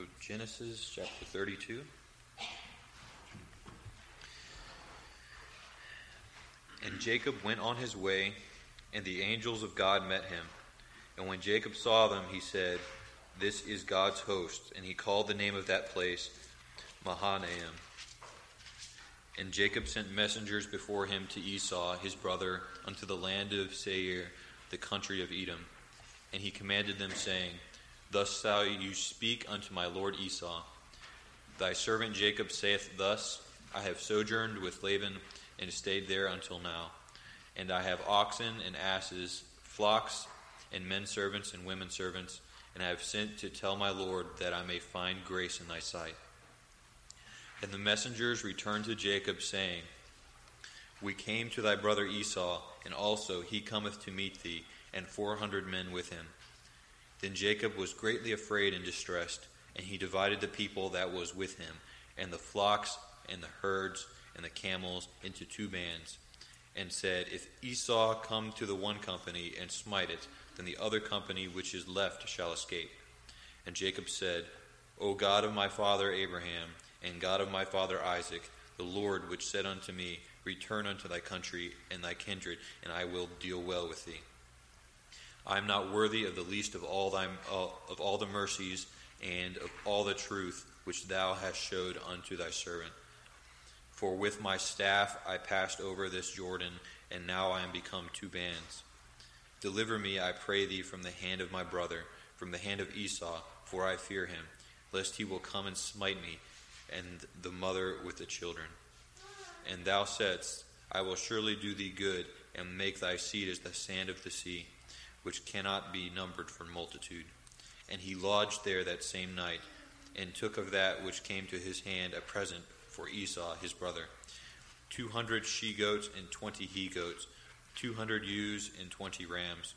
of Genesis chapter 32. And Jacob went on his way, and the angels of God met him. And when Jacob saw them, he said, "This is God's host." And he called the name of that place Mahanaim. And Jacob sent messengers before him to Esau, his brother, unto the land of Seir, the country of Edom. And he commanded them, saying, "Thus shall you speak unto my lord Esau. Thy servant Jacob saith thus, I have sojourned with Laban, and stayed there until now. And I have oxen and asses, flocks, and men servants and women servants, and I have sent to tell my lord that I may find grace in thy sight." And the messengers returned to Jacob, saying, "We came to thy brother Esau, and also he cometh to meet thee, and 400 men with him." Then Jacob was greatly afraid and distressed, and he divided the people that was with him, and the flocks, and the herds, and the camels into 2 bands, and said, "If Esau come to the one company and smite it, then the other company which is left shall escape." And Jacob said, "O God of my father Abraham, and God of my father Isaac, the Lord which said unto me, Return unto thy country and thy kindred, and I will deal well with thee. I am not worthy of the least of all the mercies and of all the truth which thou hast showed unto thy servant. For with my staff I passed over this Jordan, and now I am become 2 bands. Deliver me, I pray thee, from the hand of my brother, from the hand of Esau, for I fear him, lest he will come and smite me, and the mother with the children. And thou saidst, I will surely do thee good, and make thy seed as the sand of the sea, which cannot be numbered for multitude." And he lodged there that same night, and took of that which came to his hand a present for Esau his brother, 200 she-goats and 20 he-goats, 200 ewes and 20 rams,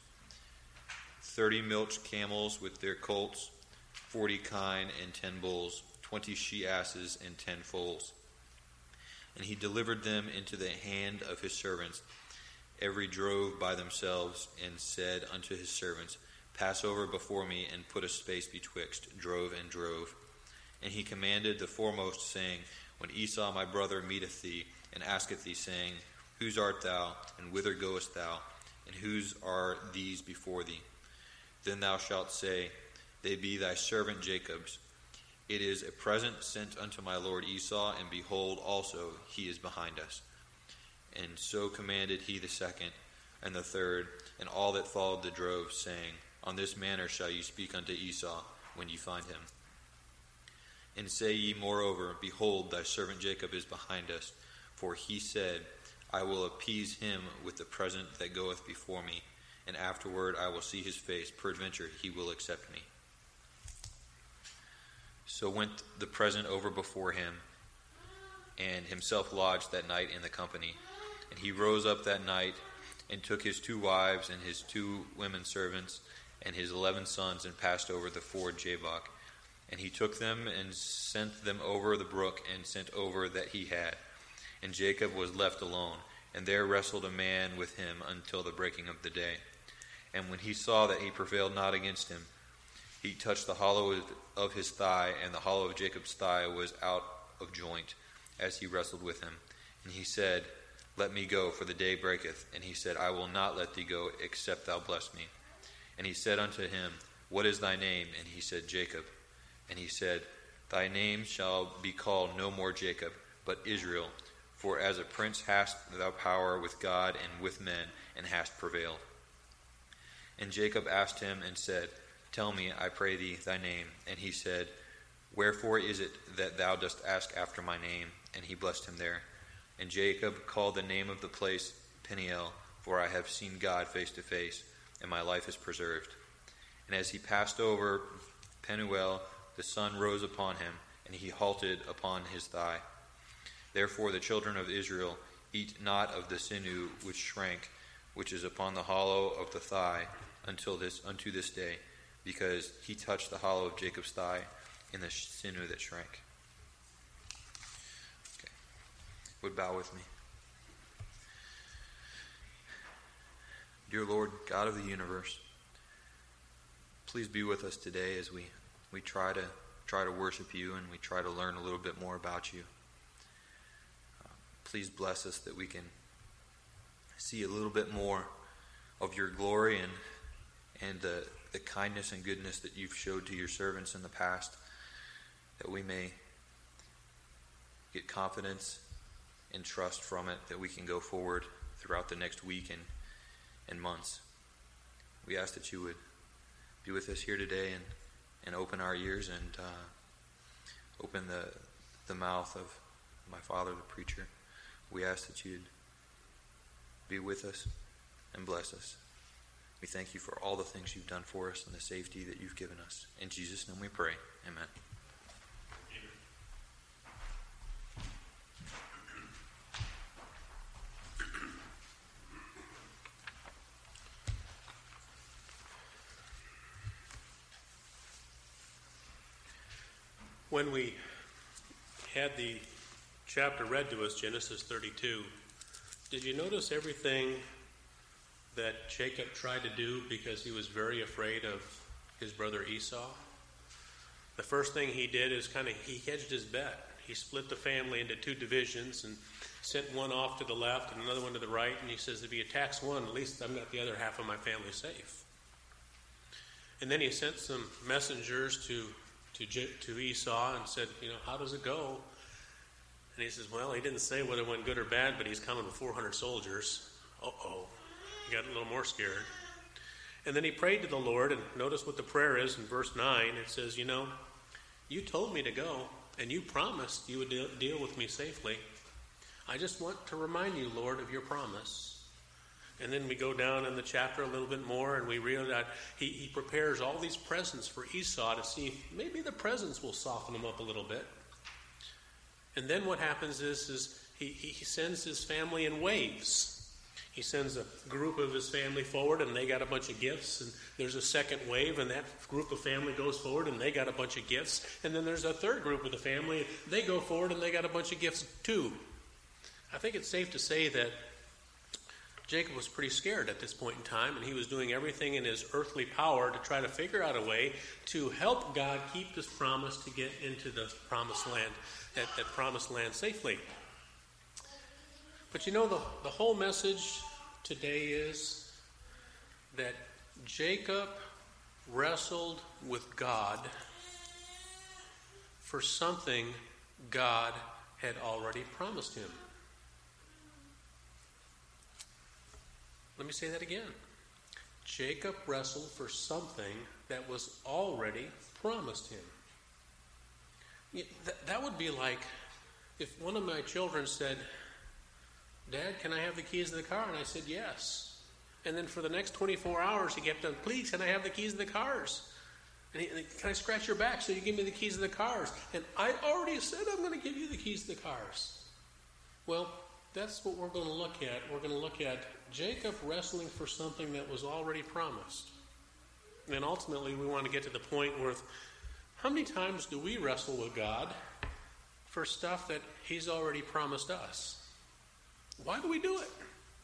30 milch camels with their colts, 40 kine and 10 bulls, 20 she-asses and 10 foals. And he delivered them into the hand of his servants, every drove by themselves, and said unto his servants, "Pass over before me, and put a space betwixt drove and drove." And he commanded the foremost, saying, "When Esau my brother meeteth thee, and asketh thee, saying, Whose art thou, and whither goest thou, and whose are these before thee? Then thou shalt say, They be thy servant Jacob's. It is a present sent unto my lord Esau, and behold, also he is behind us." And so commanded he the second, and the third, and all that followed the drove, saying, "On this manner shall ye speak unto Esau, when ye find him. And say ye moreover, Behold, thy servant Jacob is behind us. For he said, I will appease him with the present that goeth before me, and afterward I will see his face, peradventure he will accept me." So went the present over before him, and himself lodged that night in the company. And he rose up that night, and took his 2 wives, and his 2 women servants, and his 11 sons, and passed over the ford Jabbok. And he took them, and sent them over the brook, and sent over that he had. And Jacob was left alone, and there wrestled a man with him until the breaking of the day. And when he saw that he prevailed not against him, he touched the hollow of his thigh, and the hollow of Jacob's thigh was out of joint, as he wrestled with him. And he said, "Let me go, for the day breaketh." And he said, "I will not let thee go, except thou bless me." And he said unto him, "What is thy name?" And he said, "Jacob." And he said, "Thy name shall be called no more Jacob, but Israel, for as a prince hast thou power with God and with men, and hast prevailed." And Jacob asked him and said, "Tell me, I pray thee, thy name." And he said, "Wherefore is it that thou dost ask after my name?" And he blessed him there. And Jacob called the name of the place Peniel, for I have seen God face to face, and my life is preserved. And as he passed over Penuel, the sun rose upon him, and he halted upon his thigh. Therefore the children of Israel eat not of the sinew which shrank, which is upon the hollow of the thigh, unto this day, because he touched the hollow of Jacob's thigh in the sinew that shrank. Okay. Would bow with me. Dear Lord, God of the universe, please be with us today as we try to try to worship you and we try to learn a little bit more about you. Please bless us that we can see a little bit more of your glory and the kindness and goodness that you've showed to your servants in the past, that we may get confidence and trust from it, that we can go forward throughout the next week and months. We ask that you would be with us here today and open our ears and open the mouth of my father, the preacher. We ask that you'd be with us and bless us. We thank you for all the things you've done for us and the safety that you've given us. In Jesus' name we pray. Amen. When we had the chapter read to us, Genesis 32, did you notice everything that Jacob tried to do because he was very afraid of his brother Esau? The first thing he did is he hedged his bet. He split the family into two divisions and sent one off to the left and another one to the right. And he says, if he attacks one, at least I've got the other half of my family safe. And then he sent some messengers to Esau and said, how does it go? And he says, well, he didn't say whether it went good or bad, but he's coming with 400 soldiers. He got a little more scared. And then he prayed to the Lord, and notice what the prayer is in verse 9. It says, you told me to go, and you promised you would deal with me safely. I just want to remind you, Lord, of your promise. And then we go down in the chapter a little bit more, and we realize that he prepares all these presents for Esau to see if maybe the presents will soften him up a little bit. And then what happens is he sends his family in waves. He sends a group of his family forward, and they got a bunch of gifts. And there's a second wave, and that group of family goes forward, and they got a bunch of gifts. And then there's a third group of the family, and they go forward, and they got a bunch of gifts too. I think it's safe to say that Jacob was pretty scared at this point in time, and he was doing everything in his earthly power to try to figure out a way to help God keep his promise to get into the promised land, that promised land safely. But the whole message today is that Jacob wrestled with God for something God had already promised him. Let me say that again. Jacob wrestled for something that was already promised him. That would be like if one of my children said, Dad, can I have the keys to the car? And I said, yes. And then for the next 24 hours, he kept on, please, can I have the keys to the cars? And can I scratch your back so you give me the keys to the cars? And I already said I'm going to give you the keys to the cars. Well, that's what we're going to look at. We're going to look at Jacob wrestling for something that was already promised. And ultimately, we want to get to the point where how many times do we wrestle with God for stuff that he's already promised us? Why do we do it?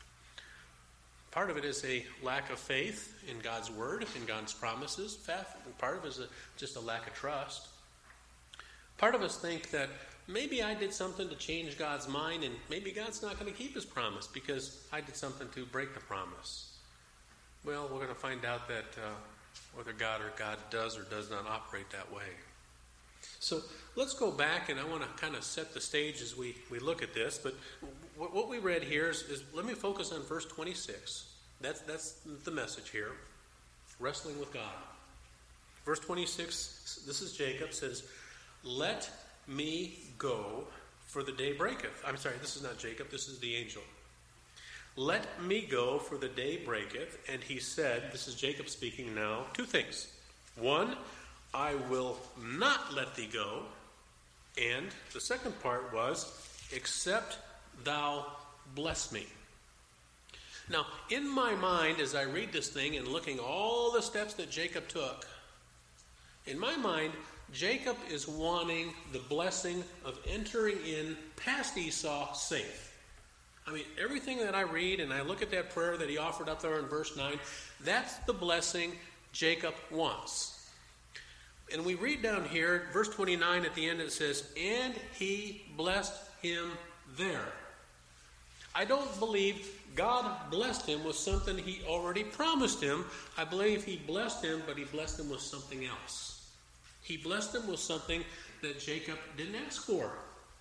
Part of it is a lack of faith in God's word, in God's promises. Part of it is just a lack of trust. Part of us think that maybe I did something to change God's mind, and maybe God's not going to keep his promise because I did something to break the promise. Well, we're going to find out that whether God does or does not operate that way. So let's go back, and I want to kind of set the stage as we look at this. But what we read here is let me focus on verse 26. That's the message here. Wrestling with God. Verse 26, this is Jacob, says, let me go, for the day breaketh. I'm sorry, this is not Jacob, this is the angel. Let me go, for the day breaketh. And he said, this is Jacob speaking now, two things. One, I will not let thee go. And the second part was, except thou bless me. Now, in my mind, as I read this thing and looking all the steps that Jacob took, in my mind, Jacob is wanting the blessing of entering in past Esau safe. I mean, everything that I read and I look at that prayer that he offered up there in verse 9, that's the blessing Jacob wants. And we read down here, verse 29 at the end, it says, and he blessed him there. I don't believe God blessed him with something he already promised him. I believe he blessed him, but he blessed him with something else. He blessed him with something that Jacob didn't ask for.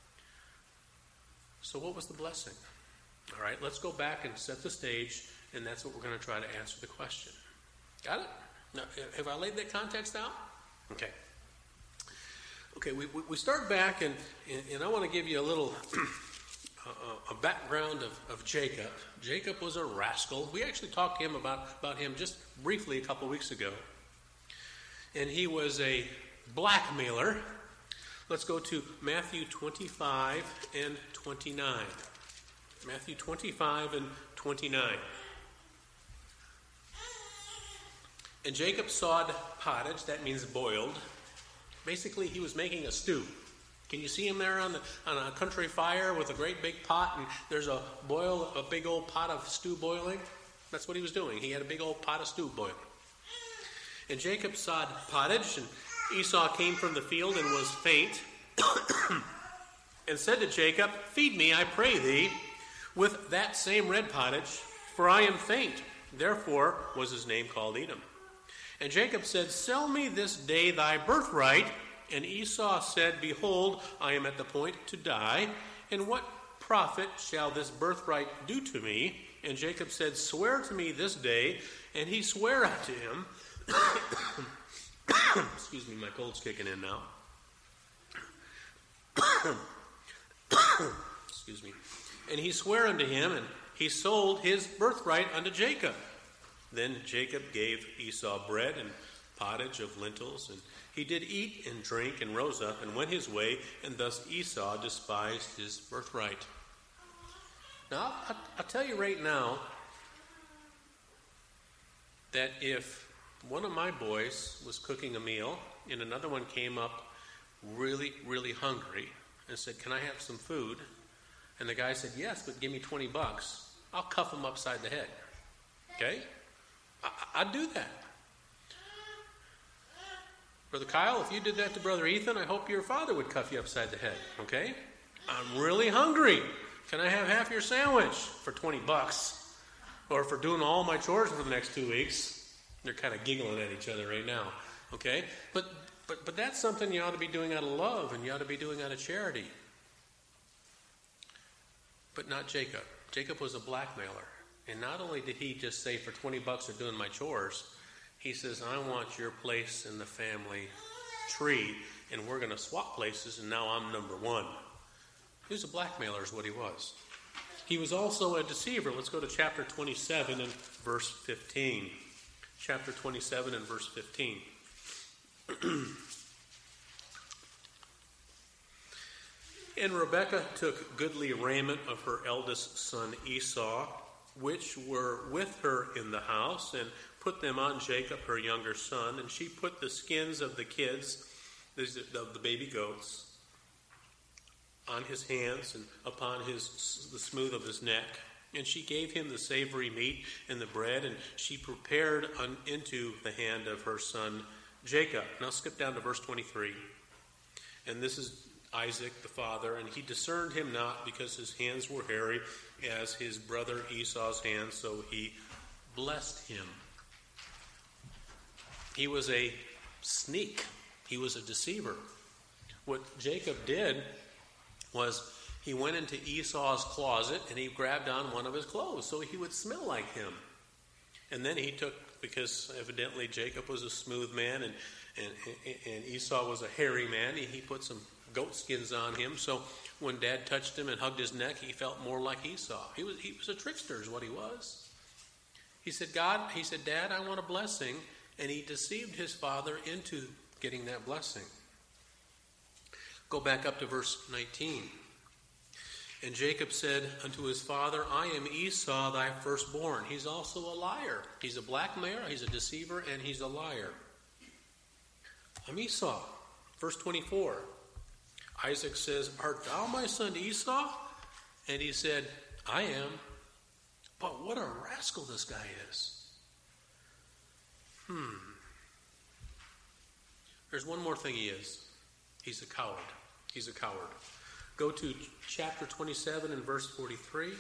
So what was the blessing? All right, let's go back and set the stage, and that's what we're going to try to answer the question. Got it? Now, have I laid that context out? Okay. Okay, we start back, and I want to give you a little a background of Jacob. Jacob was a rascal. We actually talked to him about him just briefly a couple weeks ago. And he was a blackmailer. Let's go to Matthew 25 and 29. Matthew 25 and 29. And Jacob sawed pottage, that means boiled. Basically, he was making a stew. Can you see him there on a country fire with a great big pot, and there's a big old pot of stew boiling? That's what he was doing. He had a big old pot of stew boiling. And Jacob sawed pottage, and Esau came from the field and was faint, and said to Jacob, feed me, I pray thee, with that same red pottage, for I am faint. Therefore was his name called Edom. And Jacob said, sell me this day thy birthright. And Esau said, behold, I am at the point to die, and what profit shall this birthright do to me? And Jacob said, swear to me this day. And he sware unto him, excuse me, my cold's kicking in now. Excuse me. And he sware unto him, and he sold his birthright unto Jacob. Then Jacob gave Esau bread and pottage of lentils, and he did eat and drink and rose up and went his way, and thus Esau despised his birthright. Now, I'll tell you right now that if one of my boys was cooking a meal and another one came up really, really hungry and said, can I have some food? And the guy said, yes, but give me $20. I'll cuff him upside the head. Okay? I'd do that. Brother Kyle, if you did that to Brother Ethan, I hope your father would cuff you upside the head. Okay? I'm really hungry. Can I have half your sandwich for $20? Or for doing all my chores for the next 2 weeks? They're kind of giggling at each other right now. Okay? But that's something you ought to be doing out of love, and you ought to be doing out of charity. But not Jacob. Jacob was a blackmailer. And not only did he just say, for $20 for doing my chores, he says, I want your place in the family tree, and we're going to swap places, and now I'm number one. He was a blackmailer is what he was. He was also a deceiver. Let's go to chapter 27 and verse 15. Chapter 27 and verse 15. And Rebekah took goodly raiment of her eldest son Esau, which were with her in the house, and put them on Jacob, her younger son. And she put the skins of the kids, of the baby goats, on his hands and upon the smooth of his neck. And she gave him the savory meat and the bread, and she prepared into the hand of her son Jacob. Now skip down to verse 23. And this is Isaac the father, and he discerned him not, because his hands were hairy as his brother Esau's hands, so he blessed him. He was a sneak. He was a deceiver. What Jacob did was he went into Esau's closet and he grabbed on one of his clothes so he would smell like him. And then he took, because evidently Jacob was a smooth man and Esau was a hairy man, he put some goat skins on him, so when Dad touched him and hugged his neck, he felt more like Esau. He was a trickster is what he was. He said, Dad, I want a blessing. And he deceived his father into getting that blessing. Go back up to verse 19. And Jacob said unto his father, I am Esau, thy firstborn. He's also a liar. He's a blackmailer, he's a deceiver, and he's a liar. I'm Esau. Verse 24. Isaac says, art thou my son Esau? And he said, I am. But what a rascal this guy is. There's one more thing he is. He's a coward. He's a coward. Go to chapter 27 and verse 43.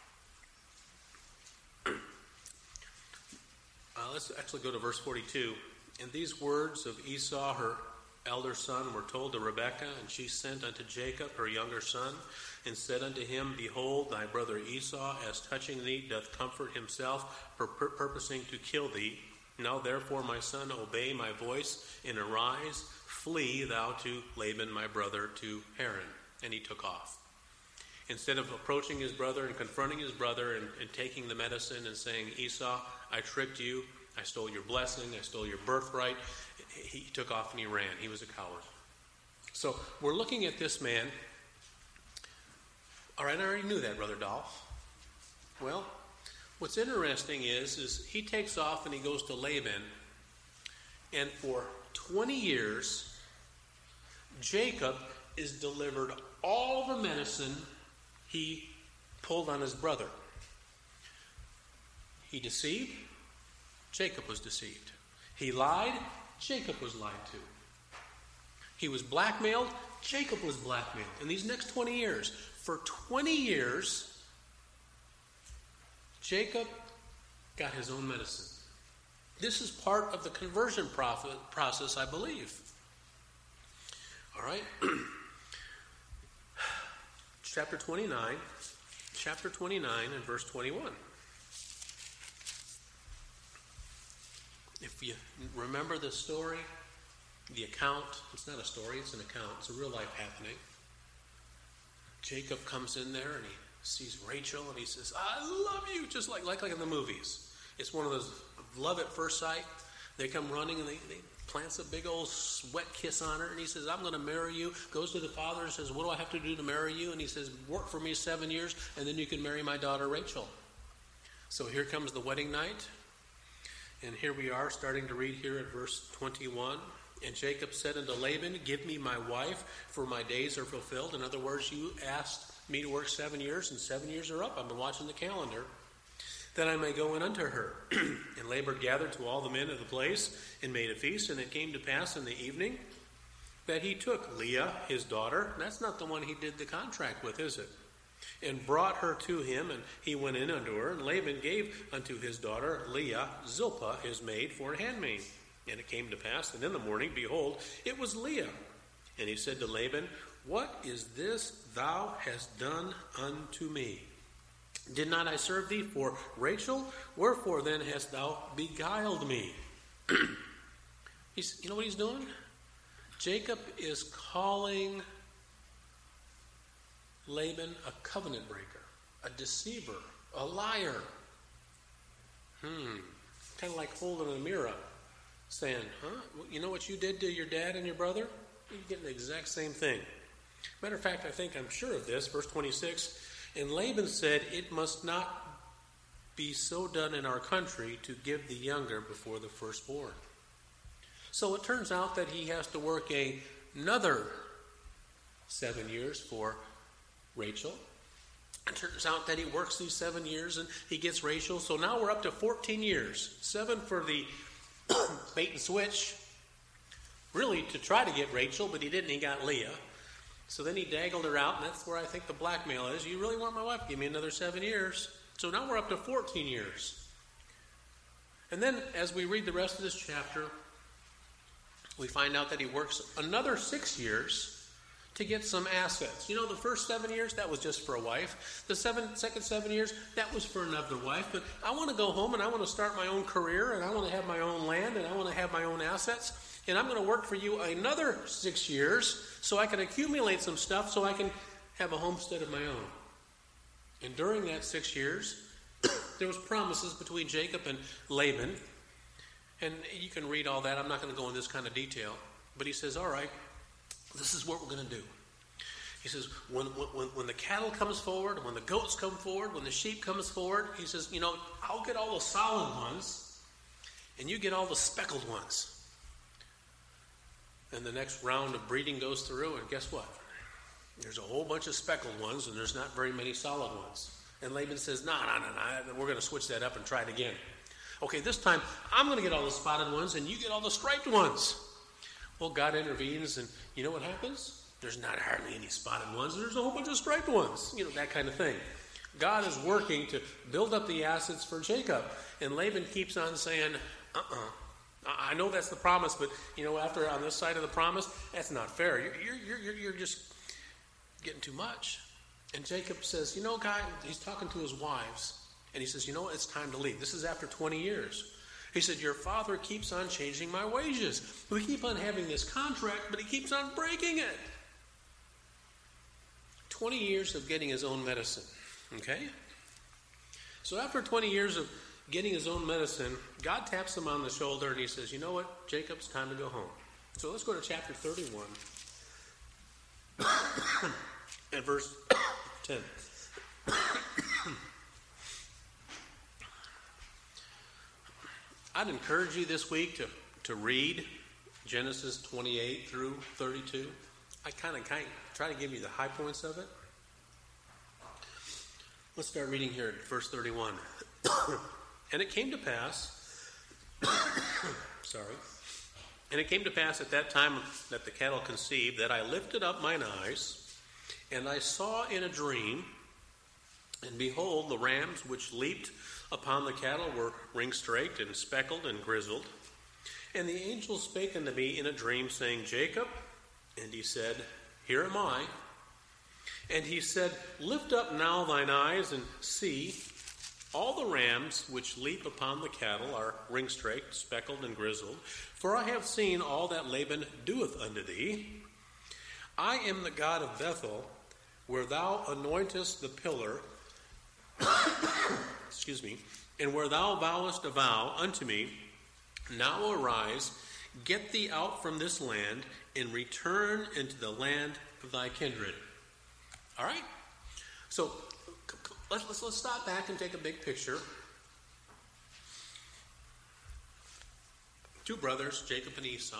Let's actually go to verse 42. And these words of Esau, her elder son, were told to Rebekah, and she sent unto Jacob, her younger son, and said unto him, Behold, thy brother Esau, as touching thee, doth comfort himself, purposing to kill thee. Now therefore, my son, obey my voice, and arise, flee thou to Laban my brother, to Haran. And he took off. Instead of approaching his brother and confronting his brother and taking the medicine and saying, Esau, I tricked you, I stole your blessing, I stole your birthright, he took off and he ran. He was a coward. So we're looking at this man. All right, I already knew that, Brother Dolph. Well, what's interesting is he takes off and he goes to Laban, and for 20 years, Jacob is delivered all the medicine he pulled on his brother. He deceived, Jacob was deceived. He lied, Jacob was lied to. He was blackmailed, Jacob was blackmailed. In these next 20 years, for 20 years, Jacob got his own medicine. This is part of the conversion process, I believe. All right? Chapter 29 and verse 21. If you remember the story, the account, it's not a story, it's an account. It's a real life happening. Jacob comes in there and he sees Rachel and he says, I love you, just like in the movies. It's one of those love at first sight. They come running and they plants a big old wet kiss on her, and he says, I'm going to marry you. Goes to the father and says, what do I have to do to marry you? And he says, work for me 7 years, and then you can marry my daughter Rachel. So here comes the wedding night, and here we are starting to read here at verse 21. And Jacob said unto Laban, give me my wife, for my days are fulfilled. In other words, you asked me to work 7 years, and 7 years are up. I've been watching the calendar. That I may go in unto her. And Laban gathered to all the men of the place, and made a feast. And it came to pass in the evening that he took Leah, his daughter. That's not the one he did the contract with, is it? And brought her to him, and he went in unto her. And Laban gave unto his daughter Leah Zilpah, his maid, for a handmaid. And it came to pass that in the morning, behold, it was Leah. And he said to Laban, what is this thou hast done unto me? Did not I serve thee for Rachel? Wherefore then hast thou beguiled me? You know what he's doing? Jacob is calling Laban a covenant breaker, a deceiver, a liar. Kind of like holding a mirror up, saying, you know what you did to your dad and your brother? You're getting the exact same thing. Matter of fact, I'm sure of this, verse 26. And Laban said, it must not be so done in our country to give the younger before the firstborn. So it turns out that he has to work another 7 years for Rachel. It turns out that he works these 7 years and he gets Rachel. So now we're up to 14 years. 7 for the bait and switch, really to try to get Rachel, but he didn't. He got Leah. So then he dangled her out, and that's where I think the blackmail is. You really want my wife? Give me another 7 years. So now we're up to 14 years. And then as we read the rest of this chapter, we find out that he works another 6 years to get some assets. You know, the first 7 years, that was just for a wife. The second 7 years, that was for another wife. But I want to go home, and I want to start my own career, and I want to have my own land, and I want to have my own assets. And I'm going to work for you another 6 years so I can accumulate some stuff so I can have a homestead of my own. And during that 6 years, there was promises between Jacob and Laban. And you can read all that. I'm not going to go in this kind of detail. But he says, all right, this is what we're going to do. He says, when the cattle comes forward, when the goats come forward, when the sheep comes forward, he says, I'll get all the solid ones, and you get all the speckled ones. And the next round of breeding goes through, and guess what? There's a whole bunch of speckled ones, and there's not very many solid ones. And Laban says, no, we're going to switch that up and try it again. Okay, this time, I'm going to get all the spotted ones, and you get all the striped ones. Well, God intervenes, and you know what happens? There's not hardly any spotted ones. There's a whole bunch of striped ones. That kind of thing. God is working to build up the assets for Jacob. And Laban keeps on saying, I know that's the promise, but, after on this side of the promise, that's not fair. You're just getting too much. And Jacob says, God, he's talking to his wives. And he says, it's time to leave. This is after 20 years. He said, your father keeps on changing my wages. We keep on having this contract, but he keeps on breaking it. 20 years of getting his own medicine. Okay? So after 20 years of getting his own medicine, God taps him on the shoulder and he says, you know what, Jacob, it's time to go home. So let's go to chapter 31 and verse 10. I'd encourage you this week to read Genesis 28 through 32. I kind of try to give you the high points of it. Let's start reading here at verse 31. And it came to pass, and it came to pass at that time that the cattle conceived, that I lifted up mine eyes, and I saw in a dream, and behold, the rams which leaped upon the cattle were ring-straked and speckled and grizzled. And the angel spake unto me in a dream, saying, Jacob. And he said, Here am I. And he said, Lift up now thine eyes, and see, all the rams which leap upon the cattle are ring-straked, speckled, and grizzled. For I have seen all that Laban doeth unto thee. I am the God of Bethel, where thou anointest the pillar, and where thou vowest a vow unto me. Now arise, get thee out from this land, and return into the land of thy kindred. All right? So let's stop back and take a big picture. Two brothers, Jacob and Esau.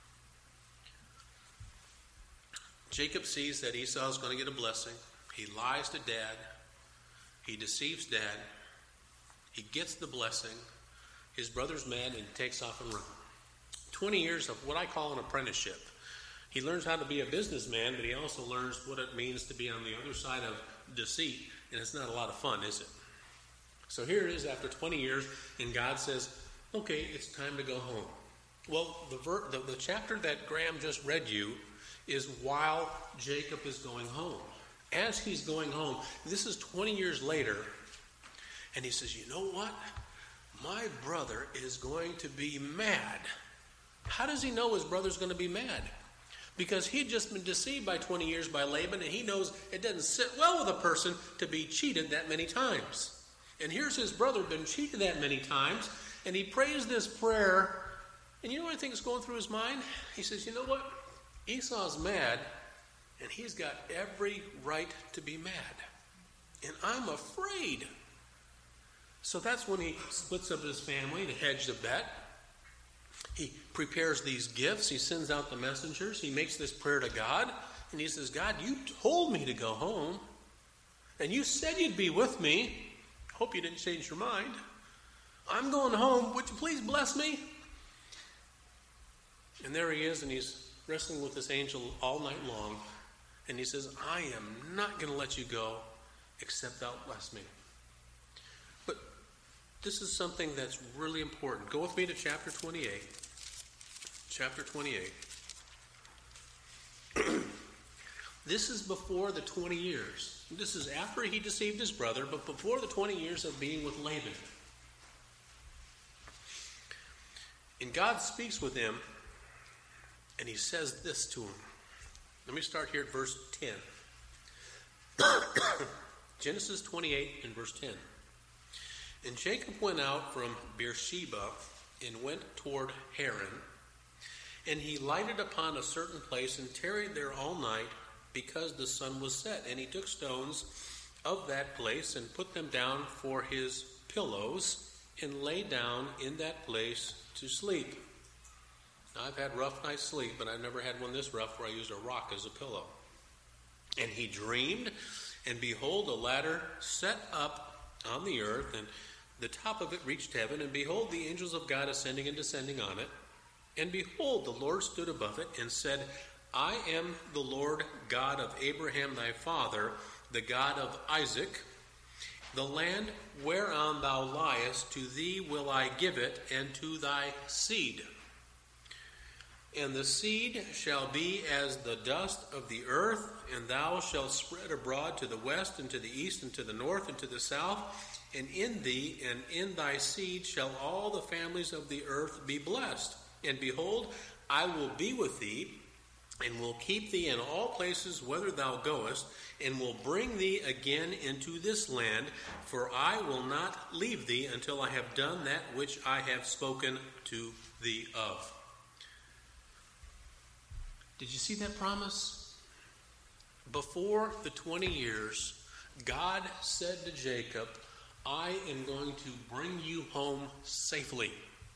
Jacob sees that Esau is going to get a blessing. He lies to dad. He deceives dad. He gets the blessing. His brother's mad and takes off and runs. 20 years of what I call an apprenticeship. He learns how to be a businessman, but he also learns what it means to be on the other side of deceit. And it's not a lot of fun, is it? So here it is after 20 years, and God says, okay, it's time to go home. Well, the chapter that Graham just read you is while Jacob is going home. As he's going home, this is 20 years later, and he says, you know what? My brother is going to be mad. How does he know his brother's going to be mad? Because he'd just been deceived by 20 years by Laban, and he knows it doesn't sit well with a person to be cheated that many times. And here's his brother been cheated that many times, and he prays this prayer, and you know what I think is going through his mind? He says, you know what? Esau's mad, and he's got every right to be mad. And I'm afraid. So that's when he splits up his family to hedge the bet. He prepares these gifts. He sends out the messengers. He makes this prayer to God. And he says, God, you told me to go home. And you said you'd be with me. Hope you didn't change your mind. I'm going home. Would you please bless me? And there he is, and he's wrestling with this angel all night long. And he says, I am not going to let you go except thou bless me. But this is something that's really important. Go with me to chapter 28. Chapter 28. This is before the 20 years. This is after he deceived his brother, but before the 20 years of being with Laban. And God speaks with him, and he says this to him. Let me start here at verse 10. Genesis 28 and verse 10. And Jacob went out from Beersheba and went toward Haran. And he lighted upon a certain place and tarried there all night because the sun was set. And he took stones of that place and put them down for his pillows and lay down in that place to sleep. Now, I've had rough nights sleep, but I've never had one this rough where I used a rock as a pillow. And he dreamed, and behold, a ladder set up on the earth, and the top of it reached heaven, and behold, the angels of God ascending and descending on it. And behold, the Lord stood above it and said, I am the Lord God of Abraham thy father, the God of Isaac. The land whereon thou liest, to thee will I give it, and to thy seed. And the seed shall be as the dust of the earth, and thou shalt spread abroad to the west, and to the east, and to the north, and to the south. And in thee and in thy seed shall all the families of the earth be blessed. And behold, I will be with thee, and will keep thee in all places whither thou goest, and will bring thee again into this land, for I will not leave thee until I have done that which I have spoken to thee of. Did you see that promise? Before the 20 years, God said to Jacob, I am going to bring you home safely.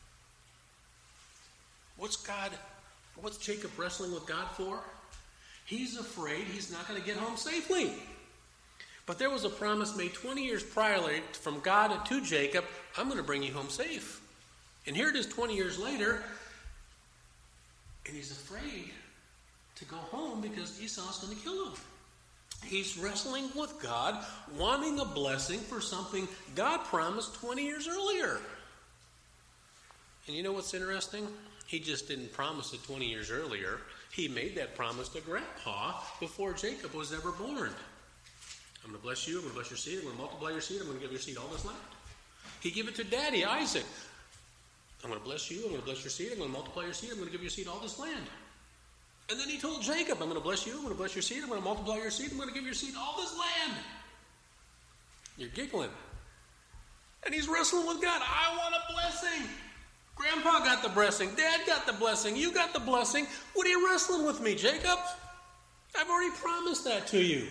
What's Jacob wrestling with God for? He's afraid he's not going to get home safely. But there was a promise made 20 years prior from God to Jacob, I'm going to bring you home safe. And here it is 20 years later, and he's afraid to go home because Esau's going to kill him. He's wrestling with God, wanting a blessing for something God promised 20 years earlier. And you know what's interesting? He just didn't promise it 20 years earlier. He made that promise to Grandpa before Jacob was ever born. I'm going to bless you, I'm going to bless your seed, I'm going to multiply your seed, I'm going to give your seed all this land. He gave it to Daddy, Isaac. I'm going to bless you, I'm going to bless your seed, I'm going to multiply your seed, I'm going to give your seed all this land. And then he told Jacob, I'm going to bless you, I'm going to bless your seed, I'm going to multiply your seed, I'm going to give your seed all this land. You're giggling. And he's wrestling with God. I want a blessing. Grandpa got the blessing. Dad got the blessing. You got the blessing. What are you wrestling with me, Jacob? I've already promised that to you.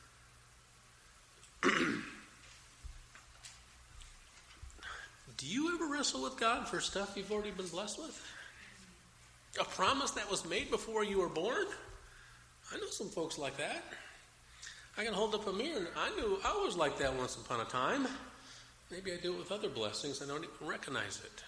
Do you ever wrestle with God for stuff you've already been blessed with? A promise that was made before you were born? I know some folks like that. I can hold up a mirror, and I was like that once upon a time. Maybe I do it with other blessings. I don't even recognize it.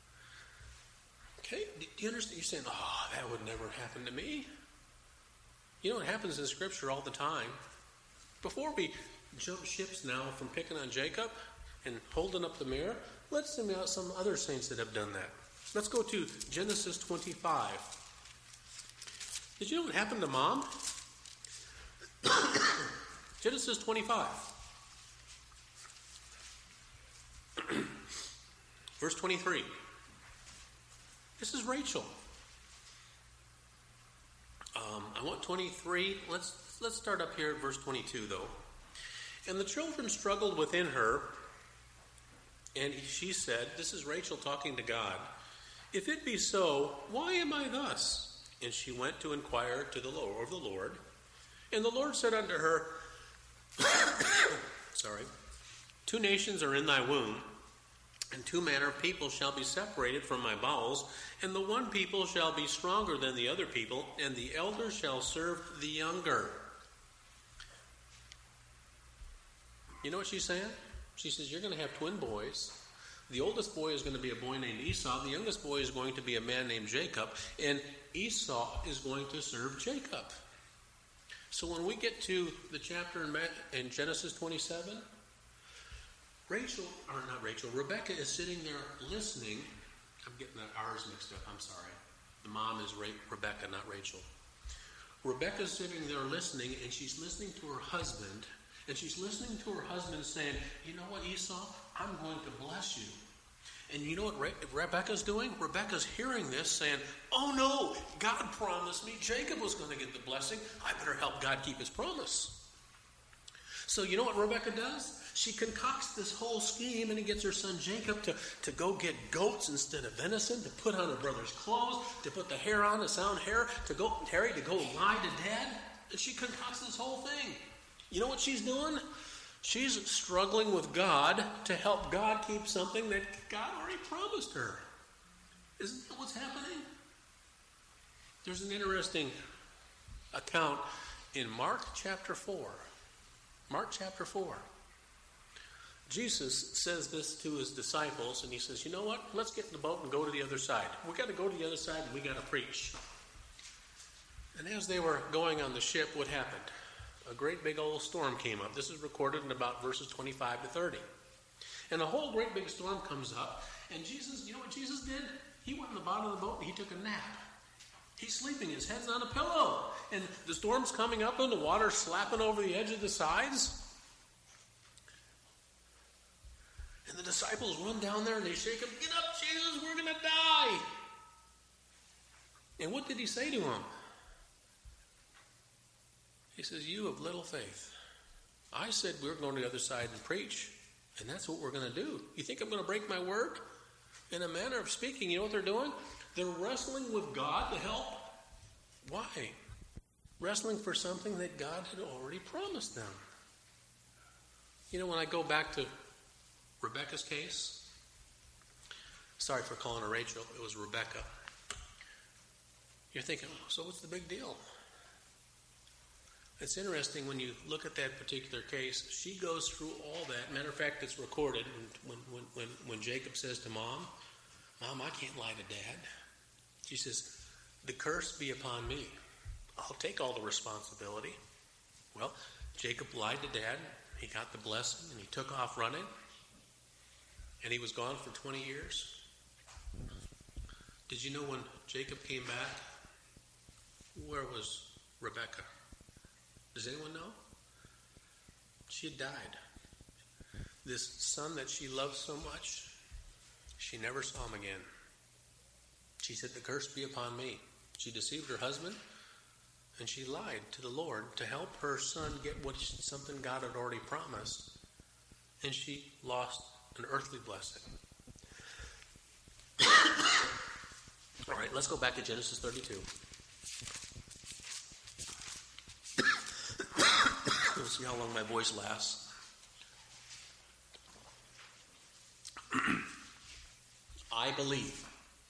Okay, do you understand? You're saying, oh, that would never happen to me. You know, it happens in Scripture all the time. Before we jump ships now from picking on Jacob and holding up the mirror, let's sing out some other saints that have done that. Let's go to Genesis 25. Did you know what happened to Mom? Genesis 25. Verse 23. This is Rachel. I want 23. Let's start up here at verse 22, though. And the children struggled within her, and she said, this is Rachel talking to God, if it be so, why am I thus? And she went to inquire to the Lord of the Lord. And the Lord said unto her, two nations are in thy womb, and two manner of people shall be separated from my bowels, and the one people shall be stronger than the other people, and the elder shall serve the younger. You know what she's saying? She says, you're going to have twin boys. The oldest boy is going to be a boy named Esau. The youngest boy is going to be a man named Jacob. And Esau is going to serve Jacob. So when we get to the chapter in Genesis 27, Rebecca is sitting there listening. I'm getting the R's mixed up. I'm sorry. The mom is Rebecca, not Rachel. Rebecca's sitting there listening, and she's listening to her husband. And she's listening to her husband saying, you know what, Esau? I'm going to bless you. And you know what Rebecca's doing? Rebecca's hearing this saying, oh no, God promised me Jacob was going to get the blessing. I better help God keep his promise. So you know what Rebecca does? She concocts this whole scheme, and he gets her son Jacob to go get goats instead of venison, to put on her brother's clothes, to put the hair on, the sound hair, to go lie to Dad. And she concocts this whole thing. You know what she's doing? She's struggling with God to help God keep something that God already promised her. Isn't that what's happening? There's an interesting account in Mark chapter 4. Mark chapter 4. Jesus says this to his disciples, and he says, you know what? Let's get in the boat and go to the other side. We got to go to the other side, and we got to preach. And as they were going on the ship, what happened? A great big old storm came up. This is recorded in about verses 25 to 30. And a whole great big storm comes up, and Jesus, you know what Jesus did? He went in the bottom of the boat and he took a nap. He's sleeping, his head's on a pillow. And the storm's coming up and the water's slapping over the edge of the sides. And the disciples run down there and they shake him. Get up, Jesus, we're going to die. And what did he say to him? He says, you have little faith. I said we were going to the other side and preach. And that's what we're going to do. You think I'm going to break my word? In a manner of speaking, you know what they're doing? They're wrestling with God to help. Why? Wrestling for something that God had already promised them. You know, when I go back to Rebecca's case, sorry for calling her Rachel, it was Rebecca. You're thinking, oh, so what's the big deal? It's interesting when you look at that particular case, she goes through all that. Matter of fact, it's recorded when Jacob says to Mom, I can't lie to Dad. She says, the curse be upon me. I'll take all the responsibility. Well, Jacob lied to Dad. He got the blessing and he took off running. And he was gone for 20 years. Did you know when Jacob came back, where was Rebecca? Does anyone know? She had died. This son that she loved so much, she never saw him again. She said, the curse be upon me. She deceived her husband, and she lied to the Lord to help her son get something God had already promised. And she lost an earthly blessing. All right, let's go back to Genesis 32. We'll see how long my voice lasts. I believe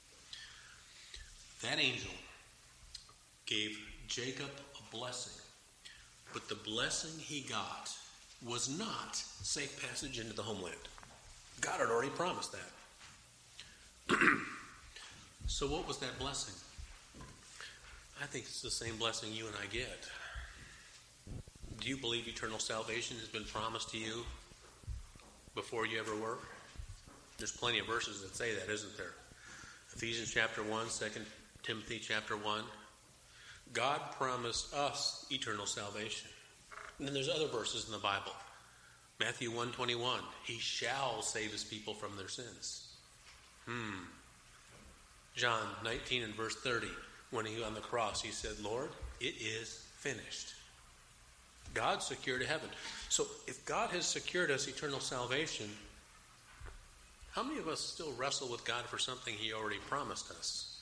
that angel gave Jacob a blessing, but the blessing he got was not safe passage into the homeland. God had already promised that. So what was that blessing? I think it's the same blessing you and I get. Do you believe eternal salvation has been promised to you before you ever were? There's plenty of verses that say that, isn't there? Ephesians chapter 1, 2 Timothy chapter 1. God promised us eternal salvation. And then there's other verses in the Bible. Matthew 1:21. He shall save his people from their sins. John 19 and verse 30. When he on the cross, he said, Lord, it is finished. God secured heaven. So if God has secured us eternal salvation, how many of us still wrestle with God for something he already promised us?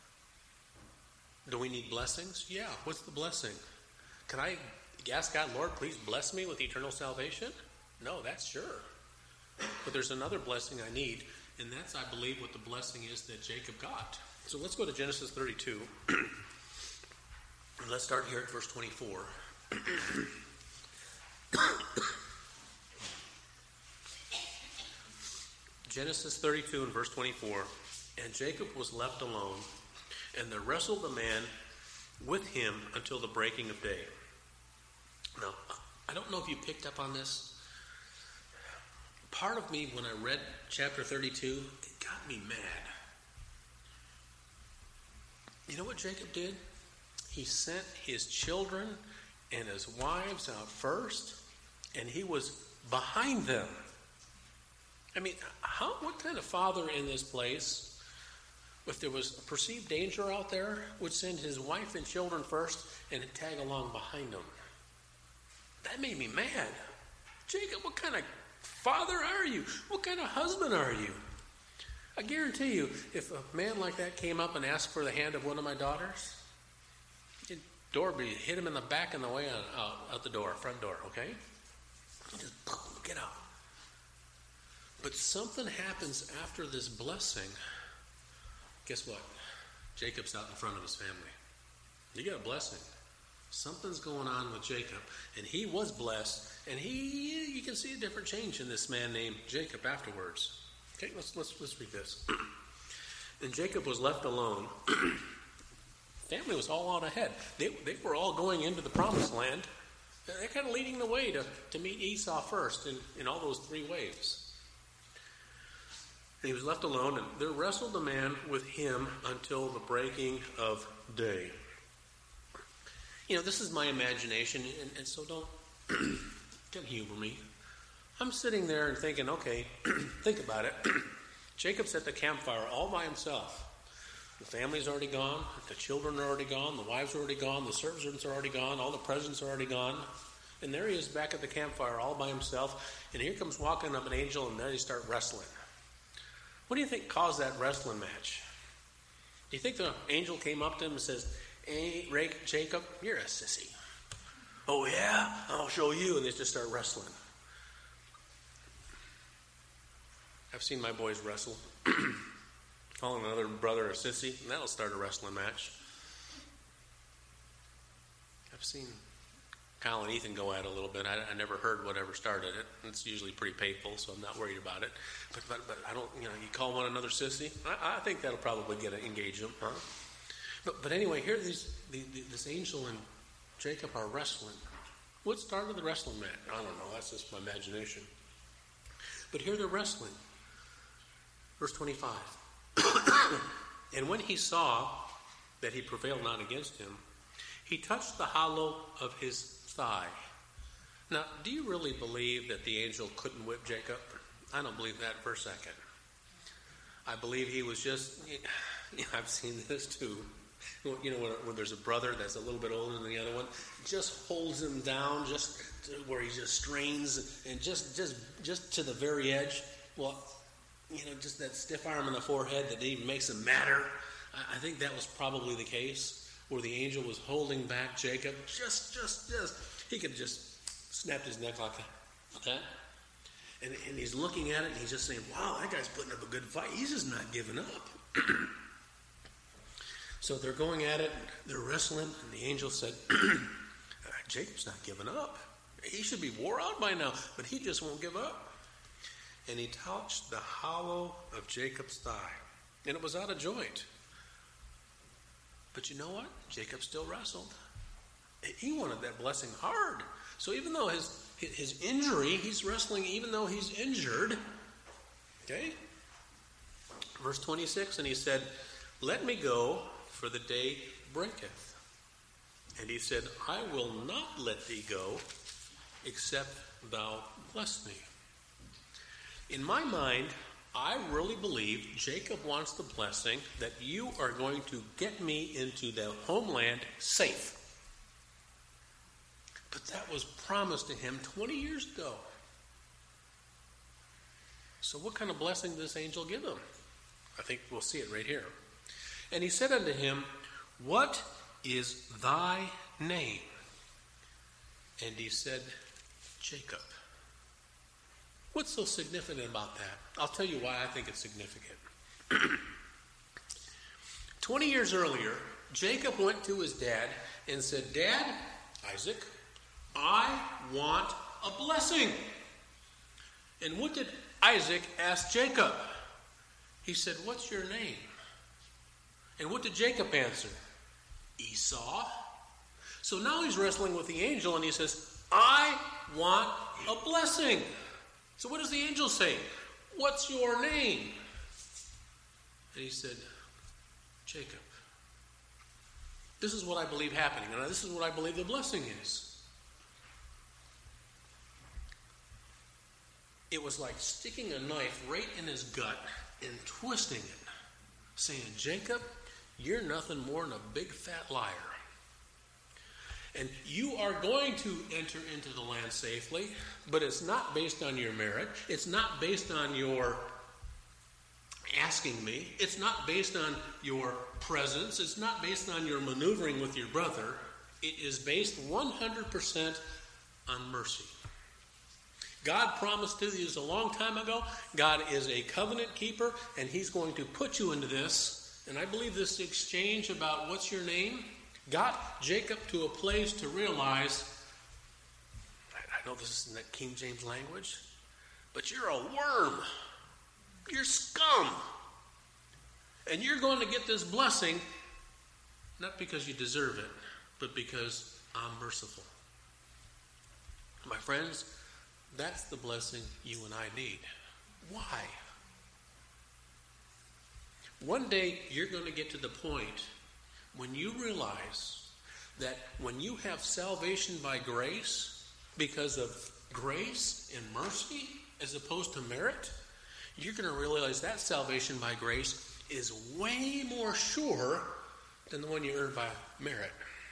Do we need blessings? Yeah. What's the blessing? Can I ask God, Lord, please bless me with eternal salvation? No, that's sure. But there's another blessing I need, and that's, I believe, what the blessing is that Jacob got. So let's go to Genesis 32. Let's start here at verse 24. Genesis 32 and verse 24. And Jacob was left alone, and there wrestled a man with him until the breaking of day. Now, I don't know if you picked up on this. Part of me, when I read chapter 32, it got me mad. You know what Jacob did? He sent his children and his wives out first, and he was behind them. I mean, what kind of father in this place, if there was a perceived danger out there, would send his wife and children first and tag along behind them? That made me mad. Jacob, what kind of father are you? What kind of husband are you? I guarantee you, if a man like that came up and asked for the hand of one of my daughters, the door would be hit him in the back and the way out the door, front door, okay? Just get out. But something happens after this blessing. Guess what? Jacob's out in front of his family. You got a blessing. Something's going on with Jacob. And he was blessed. And you can see a different change in this man named Jacob afterwards. Okay, let's read this. And Jacob was left alone. Family was all on ahead. They were all going into the promised land. They're kind of leading the way to meet Esau first in all those 3 waves. And he was left alone, and there wrestled a man with him until the breaking of day. This is my imagination, and so don't humor me. I'm sitting there and thinking, okay, think about it. Jacob's at the campfire all by himself. The family's already gone. The children are already gone. The wives are already gone. The servants are already gone. All the presents are already gone. And there he is back at the campfire all by himself. And here comes walking up an angel, and there they start wrestling. What do you think caused that wrestling match? Do you think the angel came up to him and says, "Hey, Jacob, you're a sissy." "Oh, yeah? I'll show you." And they just start wrestling. I've seen my boys wrestle. Calling another brother a sissy, and that'll start a wrestling match. I've seen Kyle and Ethan go at it a little bit. I never heard whatever started it. It's usually pretty painful, so I'm not worried about it. But I don't, you call one another sissy. I think that'll probably engage them, huh? But anyway, here this angel and Jacob are wrestling. What started the wrestling match? I don't know. That's just my imagination. But here they're wrestling. Verse 25. And when he saw that he prevailed not against him, he touched the hollow of his thigh. Now, do you really believe that the angel couldn't whip Jacob? I don't believe that for a second. I believe he was just, I've seen this too. When there's a brother that's a little bit older than the other one, just holds him down, just where he just strains and just to the very edge. Well, just that stiff arm in the forehead that even makes him madder. I think that was probably the case, where the angel was holding back Jacob. Just. He could just snap his neck like that. And he's looking at it, and he's just saying, "Wow, that guy's putting up a good fight. He's just not giving up." So they're going at it, they're wrestling, and the angel said, "Jacob's not giving up. He should be wore out by now, but he just won't give up." And he touched the hollow of Jacob's thigh, and it was out of joint. But you know what? Jacob still wrestled. He wanted that blessing hard. So even though his injury, he's wrestling even though he's injured. Okay? Verse 26, and he said, "Let me go, for the day breaketh." And he said, "I will not let thee go, except thou bless me." In my mind, I really believe Jacob wants the blessing that you are going to get me into the homeland safe. But that was promised to him 20 years ago. So what kind of blessing did this angel give him? I think we'll see it right here. And he said unto him, "What is thy name?" And he said, "Jacob." What's so significant about that? I'll tell you why I think it's significant. 20 years earlier, Jacob went to his dad and said, "Dad, Isaac, I want a blessing." And what did Isaac ask Jacob? He said, "What's your name?" And what did Jacob answer? Esau. So now he's wrestling with the angel and he says, "I want a blessing." So what does the angel say? "What's your name?" And he said, "Jacob." This is what I believe happening, and this is what I believe the blessing is. It was like sticking a knife right in his gut and twisting it, saying, "Jacob, you're nothing more than a big fat liar. And you are going to enter into the land safely, but it's not based on your merit. It's not based on your asking me. It's not based on your presence. It's not based on your maneuvering with your brother. It is based 100% on mercy. God promised to you this a long time ago. God is a covenant keeper, and he's going to put you into this. And I believe this exchange about what's your name got Jacob to a place to realize, I know this isn't that King James language, but you're a worm. You're scum. And you're going to get this blessing, not because you deserve it, but because I'm merciful. My friends, that's the blessing you and I need. Why? One day you're going to get to the point when you realize that when you have salvation by grace, because of grace and mercy as opposed to merit, you're going to realize that salvation by grace is way more sure than the one you earned by merit.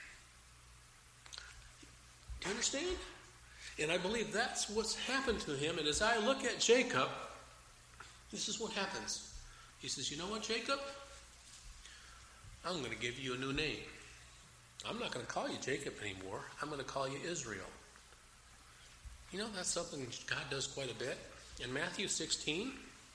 Do you understand? And I believe that's what's happened to him. And as I look at Jacob, this is what happens. He says, you know what, Jacob? I'm going to give you a new name. I'm not going to call you Jacob anymore. I'm going to call you Israel. You know, that's something God does quite a bit. In Matthew 16,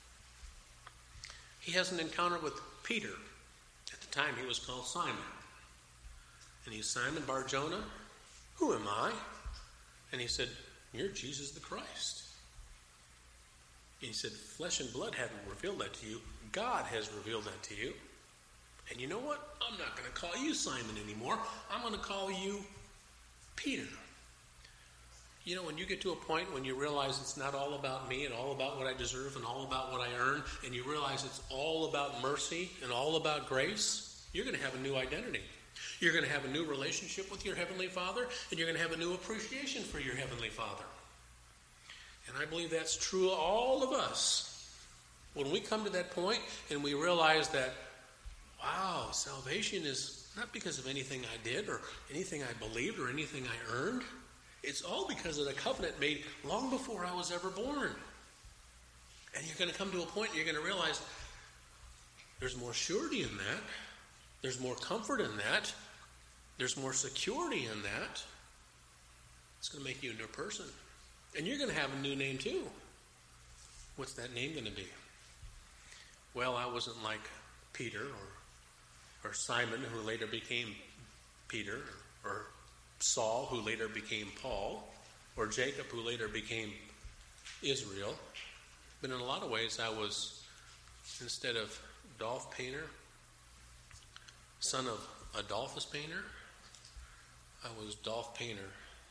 he has an encounter with Peter. At the time, he was called Simon. And he's Simon Bar-Jonah. Who am I? And he said, you're Jesus the Christ. And he said, flesh and blood haven't revealed that to you. God has revealed that to you. And you know what? I'm not going to call you Simon anymore. I'm going to call you Peter. You know, when you get to a point when you realize it's not all about me and all about what I deserve and all about what I earn, and you realize it's all about mercy and all about grace, you're going to have a new identity. You're going to have a new relationship with your Heavenly Father, and you're going to have a new appreciation for your Heavenly Father. And I believe that's true of all of us. When we come to that point and we realize that, wow, salvation is not because of anything I did or anything I believed or anything I earned. It's all because of the covenant made long before I was ever born. And you're going to come to a point and you're going to realize there's more surety in that. There's more comfort in that. There's more security in that. It's going to make you a new person. And you're going to have a new name too. What's that name going to be? Well, I wasn't like Peter or Simon, who later became Peter, or Saul, who later became Paul, or Jacob, who later became Israel. But in a lot of ways, I was, instead of Dolph Painter, son of Adolphus Painter, I was Dolph Painter,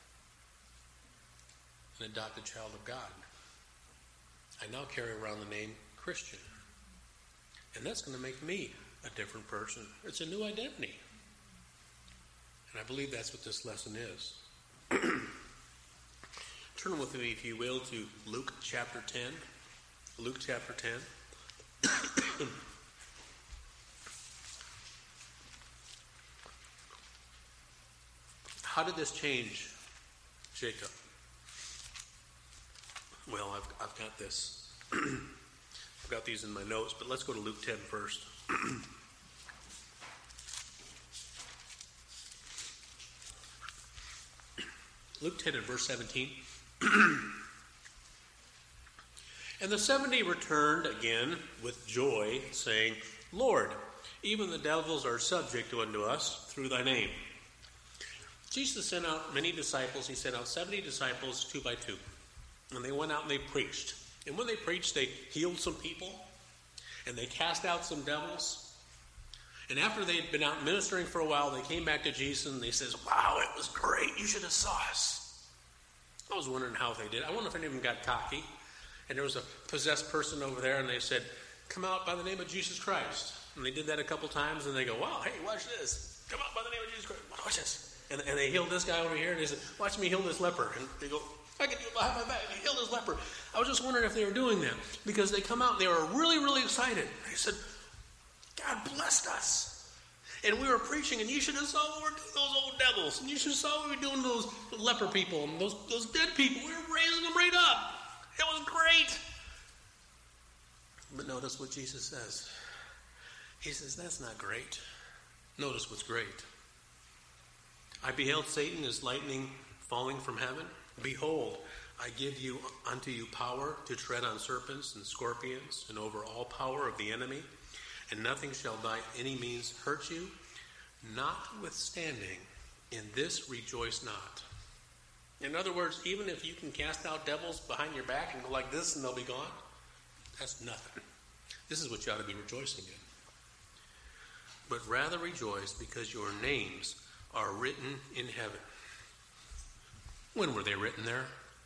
an adopted child of God. I now carry around the name Christian. And that's going to make me a different person. It's a new identity. And I believe that's what this lesson is. Turn with me, if you will, to Luke chapter 10. Luke chapter 10. How did this change Jacob? Well, I've got this. I've got these in my notes, but let's go to Luke 10 first. Luke 10 and verse 17. And the 70 returned again with joy, saying, Lord, even the devils are subject unto us through thy name. Jesus sent out many disciples. He sent out 70 disciples, 2 by 2. And they went out and they preached. And when they preached, they healed some people. And they cast out some devils. And after they had been out ministering for a while, they came back to Jesus and they says, wow, it was great. You should have saw us. I was wondering how they did. I wonder if any of them got cocky. And there was a possessed person over there and they said, come out by the name of Jesus Christ. And they did that a couple times and they go, wow, hey, watch this. Come out by the name of Jesus Christ. Watch this. And they healed this guy over here and they said, watch me heal this leper. And they go, I can do it behind my back. And he healed this leper. I was just wondering if they were doing that. Because they come out and they were really, really excited. They said, God blessed us. And we were preaching, and you should have saw what we were doing those old devils. And you should have saw what we were doing those leper people and those dead people. We were raising them right up. It was great. But notice what Jesus says. He says, that's not great. Notice what's great. I beheld Satan as lightning falling from heaven. Behold, I give you unto you power to tread on serpents and scorpions and over all power of the enemy, and nothing shall by any means hurt you. notwithstanding, in this rejoice not. In other words, even if you can cast out devils behind your back and go like this and they'll be gone, that's nothing. This is what you ought to be rejoicing in. But rather rejoice because your names are written in heaven. When were they written there?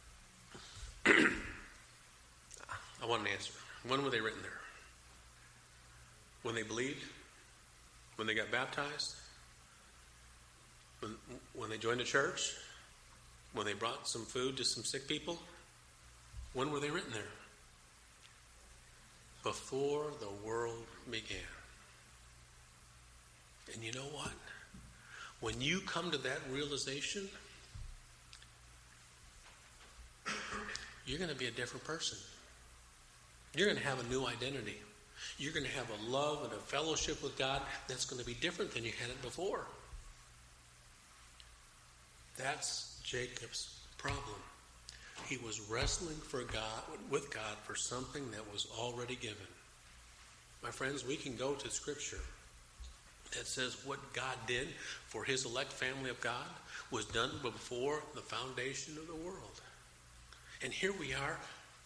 I want an answer. When were they written there? When they believed? When they got baptized? When they joined a church? When they brought some food to some sick people? When were they written there? Before the world began. And you know what? When you come to that realization, you're going to be a different person. You're going to have a new identity. You're going to have a love and a fellowship with God that's going to be different than you had it before. That's Jacob's problem. He was wrestling with God for something that was already given. My friends, we can go to Scripture that says what God did for his elect family of God was done before the foundation of the world. And here we are,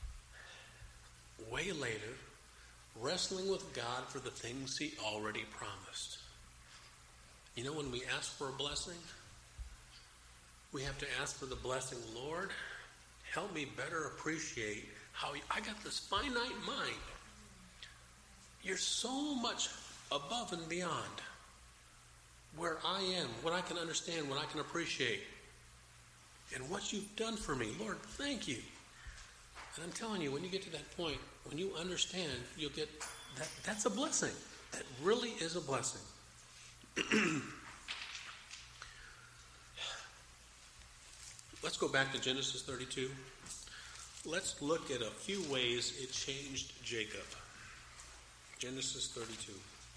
way later, wrestling with God for the things he already promised. You know, when we ask for a blessing, we have to ask for the blessing, Lord, help me better appreciate how I got this finite mind. You're so much above and beyond where I am, what I can understand, what I can appreciate, and what you've done for me. Lord, thank you. And I'm telling you, when you get to that point, when you understand, you'll get that. That's a blessing. That really is a blessing. Let's go back to Genesis 32. Let's look at a few ways it changed Jacob. Genesis 32.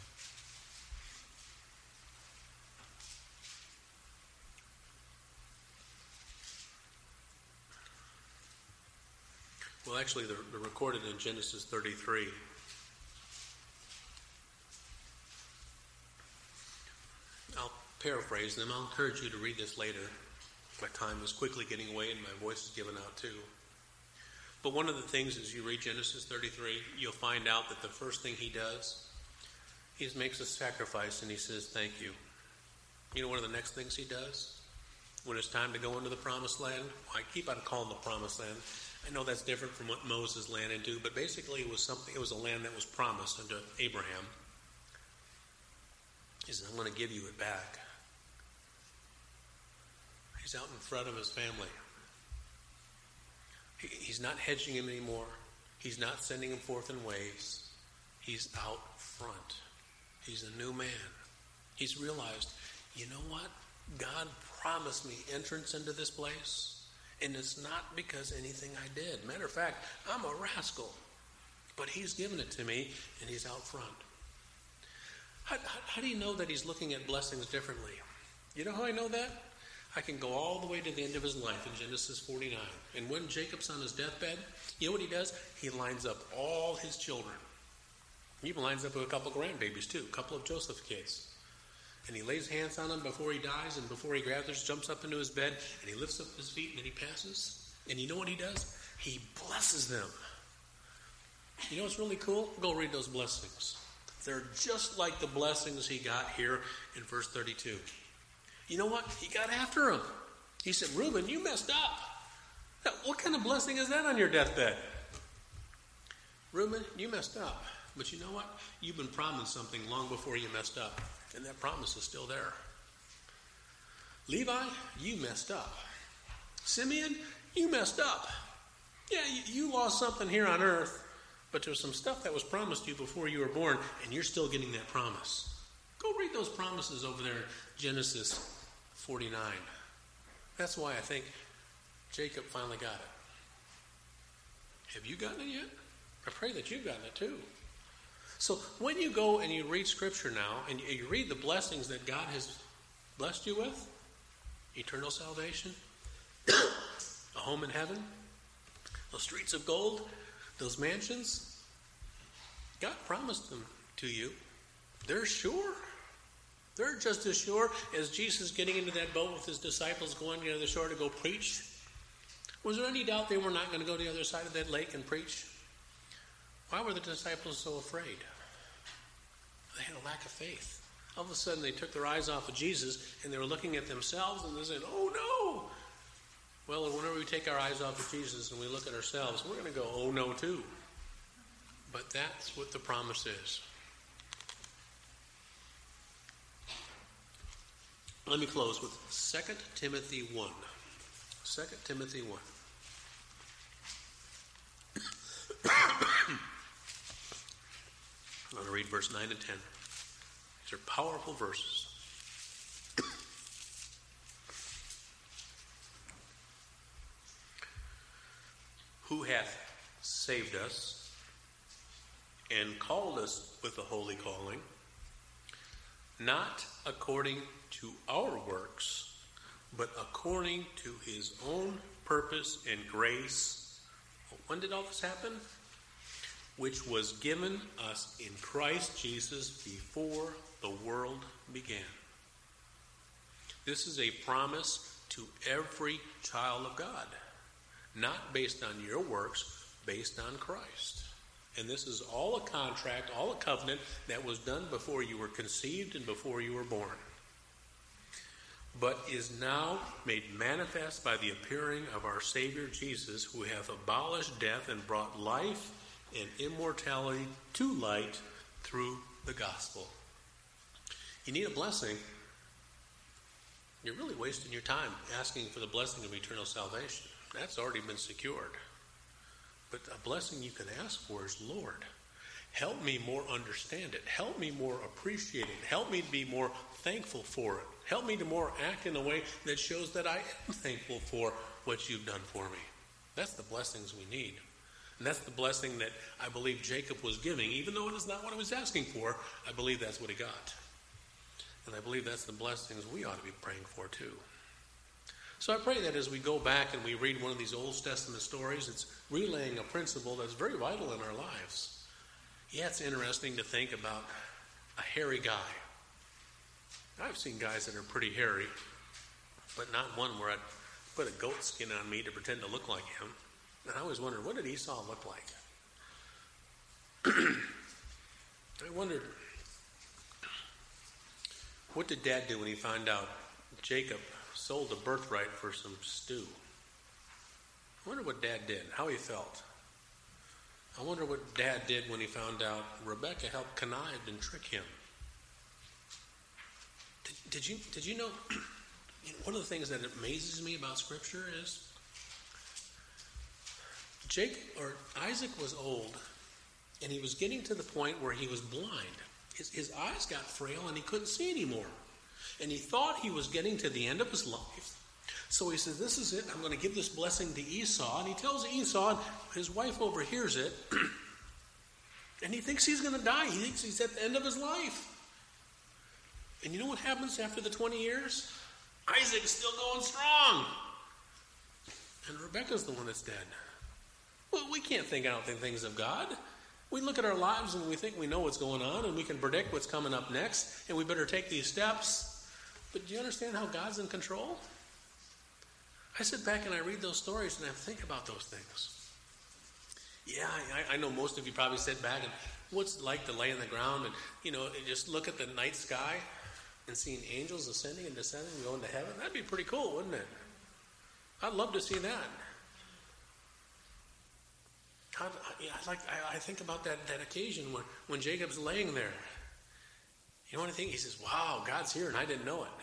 Well, actually, they're recorded in Genesis 33. I'll paraphrase them. I'll encourage you to read this later. My time is quickly getting away and my voice is giving out too. But one of the things as you read Genesis 33, you'll find out that the first thing he does, he makes a sacrifice and he says, thank you. You know one of the next things he does? When it's time to go into the promised land, I keep on calling the promised land. I know that's different from what Moses landed into, but basically it was a land that was promised unto Abraham. He says, I'm going to give you it back. He's out in front of his family. He's not hedging him anymore. He's not sending him forth in waves. He's out front. He's a new man. He's realized, you know what? God promised me entrance into this place. And it's not because anything I did. Matter of fact, I'm a rascal. But he's given it to me, and he's out front. How do you know that he's looking at blessings differently? You know how I know that? I can go all the way to the end of his life in Genesis 49. And when Jacob's on his deathbed, you know what he does? He lines up all his children. He even lines up a couple of grandbabies too, a couple of Joseph's kids. And he lays hands on them before he dies, and before he gathers, jumps up into his bed, and he lifts up his feet, and then he passes. And you know what he does? He blesses them. You know what's really cool? Go read those blessings. They're just like the blessings he got here in verse 32. You know what? He got after him. He said, Reuben, you messed up. Now, what kind of blessing is that on your deathbed? Reuben, you messed up. But you know what? You've been promised something long before you messed up. And that promise is still there. Levi, you messed up. Simeon, you messed up. Yeah, you lost something here on earth, but there's some stuff that was promised you before you were born, and you're still getting that promise. Go read those promises over there in Genesis 49. That's why I think Jacob finally got it. Have you gotten it yet? I pray that you've gotten it too. So when you go and you read Scripture now, and you read the blessings that God has blessed you with, eternal salvation, a home in heaven, those streets of gold, those mansions, God promised them to you. They're sure. They're just as sure as Jesus getting into that boat with his disciples going to the other shore to go preach. Was there any doubt they were not going to go to the other side of that lake and preach? Why were the disciples so afraid? They had a lack of faith. All of a sudden they took their eyes off of Jesus and they were looking at themselves and they said, oh no! Well, whenever we take our eyes off of Jesus and we look at ourselves, we're going to go, oh no too. But that's what the promise is. Let me close with 2 Timothy 1. 2 Timothy 1. I'm going to read verse 9 and 10. These are powerful verses. Who hath saved us and called us with a holy calling, not according to our works, but according to his own purpose and grace. When did all this happen? Which was given us in Christ Jesus before the world began. This is a promise to every child of God, not based on your works, based on Christ. And this is all a contract, all a covenant that was done before you were conceived and before you were born, but is now made manifest by the appearing of our Savior Jesus, who hath abolished death and brought life and immortality to light through the gospel. You need a blessing. You're really wasting your time asking for the blessing of eternal salvation. That's already been secured. But a blessing you can ask for is, Lord, help me more understand it. Help me more appreciate it. Help me to be more thankful for it. Help me to more act in a way that shows that I am thankful for what you've done for me. That's the blessings we need. And that's the blessing that I believe Jacob was giving. Even though it is not what I was asking for, I believe that's what he got. And I believe that's the blessings we ought to be praying for too. So I pray that as we go back and we read one of these Old Testament stories, it's relaying a principle that's very vital in our lives. Yeah, it's interesting to think about a hairy guy. I've seen guys that are pretty hairy, but not one where I'd put a goat skin on me to pretend to look like him. And I always wondered, what did Esau look like? I wondered, what did Dad do when he found out Jacob sold a birthright for some stew? I wonder what Dad did, how he felt. I wonder what Dad did when he found out Rebecca helped connive and trick him. Did you know, one of the things that amazes me about Scripture is Isaac was old, and he was getting to the point where he was blind. His eyes got frail, and he couldn't see anymore. And he thought he was getting to the end of his life. So he says, this is it. I'm going to give this blessing to Esau. And he tells Esau, and his wife overhears it. And he thinks he's going to die. He thinks he's at the end of his life. And you know what happens after the 20 years? Isaac's still going strong. And Rebecca's the one that's dead. Well, we can't think out the things of God. We look at our lives and we think we know what's going on and we can predict what's coming up next and we better take these steps. But do you understand how God's in control? I sit back and I read those stories and I think about those things. Yeah, I know most of you probably sit back and what's it like to lay on the ground and, just look at the night sky and seeing angels ascending and descending and going to heaven? That'd be pretty cool, wouldn't it? I'd love to see that. I think about that occasion when Jacob's laying there. You know what I think? He says, wow, God's here and I didn't know it.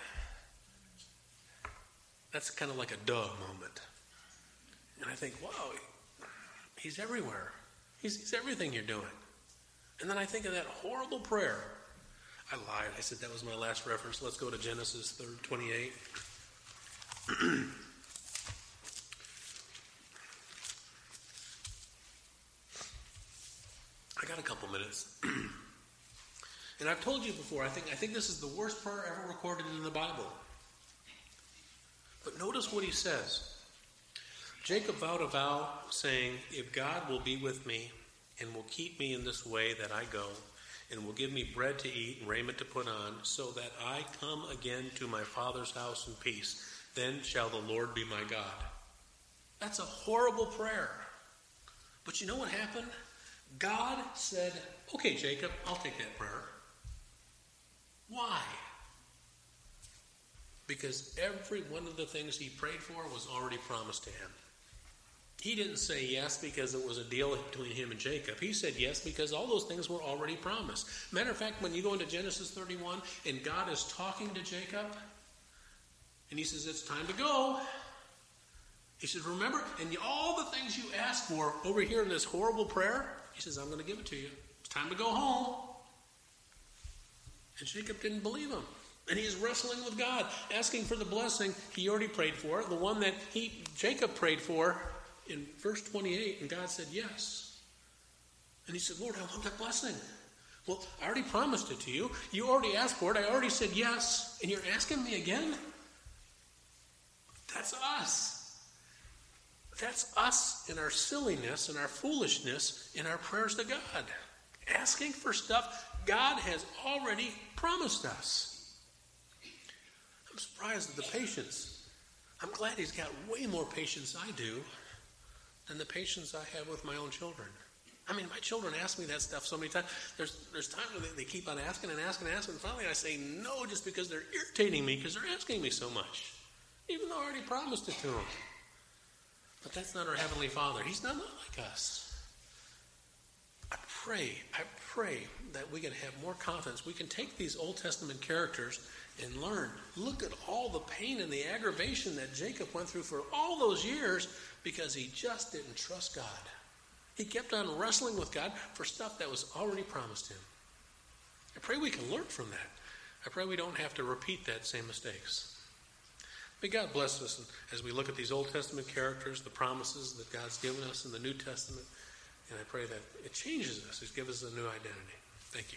That's kind of like a duh moment. And I think, wow, he's everywhere. He's everything you're doing. And then I think of that horrible prayer. I lied. I said that was my last reference. Let's go to Genesis 28. I got a couple minutes. And I've told you before, I think this is the worst prayer ever recorded in the Bible. But notice what he says. Jacob vowed a vow, saying, if God will be with me and will keep me in this way that I go, and will give me bread to eat and raiment to put on, so that I come again to my Father's house in peace. Then shall the Lord be my God. That's a horrible prayer. But you know what happened? God said, okay, Jacob, I'll take that prayer. Why? Because every one of the things he prayed for was already promised to him. He didn't say yes because it was a deal between him and Jacob. He said yes because all those things were already promised. Matter of fact, when you go into Genesis 31 and God is talking to Jacob, and he says, it's time to go. He says, remember, and all the things you asked for over here in this horrible prayer, he says, I'm going to give it to you. It's time to go home. And Jacob didn't believe him. And he's wrestling with God, asking for the blessing he already prayed for, the one that Jacob prayed for in verse 28, and God said yes. And he said, Lord, I want that blessing. Well, I already promised it to you. You already asked for it. I already said yes. And you're asking me again? That's us. That's us in our silliness and our foolishness in our prayers to God. Asking for stuff God has already promised us. I'm surprised at the patience. I'm glad he's got way more patience I do than the patience I have with my own children. I mean, my children ask me that stuff so many times. There's times when they keep on asking and asking and asking, and finally I say no just because they're irritating me because they're asking me so much, even though I already promised it to them. But that's not our Heavenly Father. He's not like us. I pray that we can have more confidence. We can take these Old Testament characters and learn. Look at all the pain and the aggravation that Jacob went through for all those years because he just didn't trust God. He kept on wrestling with God for stuff that was already promised him. I pray we can learn from that. I pray we don't have to repeat that same mistakes. May God bless us as we look at these Old Testament characters, the promises that God's given us in the New Testament. And I pray that it changes us. It gives us a new identity.